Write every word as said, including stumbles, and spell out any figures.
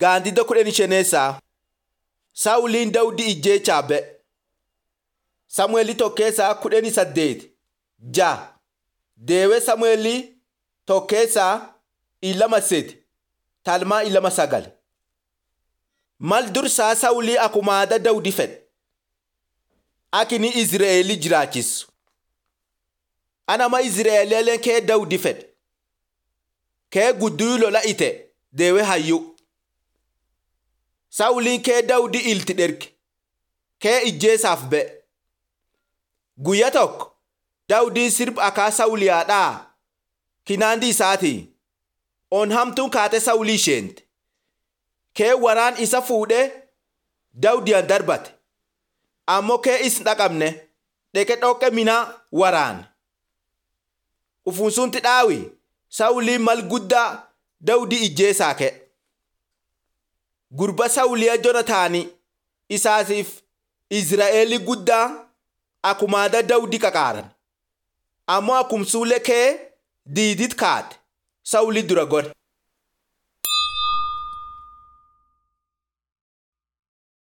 Gaandida kudhanii shaneessaa Saawuliin Daawudii ijjeechaa ba'e. Samu'eelii tokkeessaa kudhanii saddeet ja'a deewee Samu'eelii tokkeessaa ilama sedi talmaa ilama sagal. Mal dursaa Saawulii akkuma aadaa Daawudii fedhe akini Izraa'elii jiraachisu. Anama Izraa'eleen kee Daawudii fedhe kee gudduu lola ite deewee hayyuu. Saawuliin kee Daawudii ilti dherge kee ijjeesaaf ba'e. Guyyaa tokko Daawudiin sirba akaa Saawuliyaadhaa kinaandi isaatii on hamtuun kaate Saawulii isheente. Kee waraan isa fuudhee Daawudiyaan darbate ammoo kee is dhaqabne dheke dhoqqe minaa waraane. Ufunsunti dhaawi Saawuliin mal guddaa Daawudii ijjeesaa ka'e. Gurba Saawuliyaa Joonataanii isaatiif Izraa'elii guddaa akkuma aadaa Daawudii qaqaaran. Ammoo akkumsuulee kee diidit kaate Saawulii dura gore.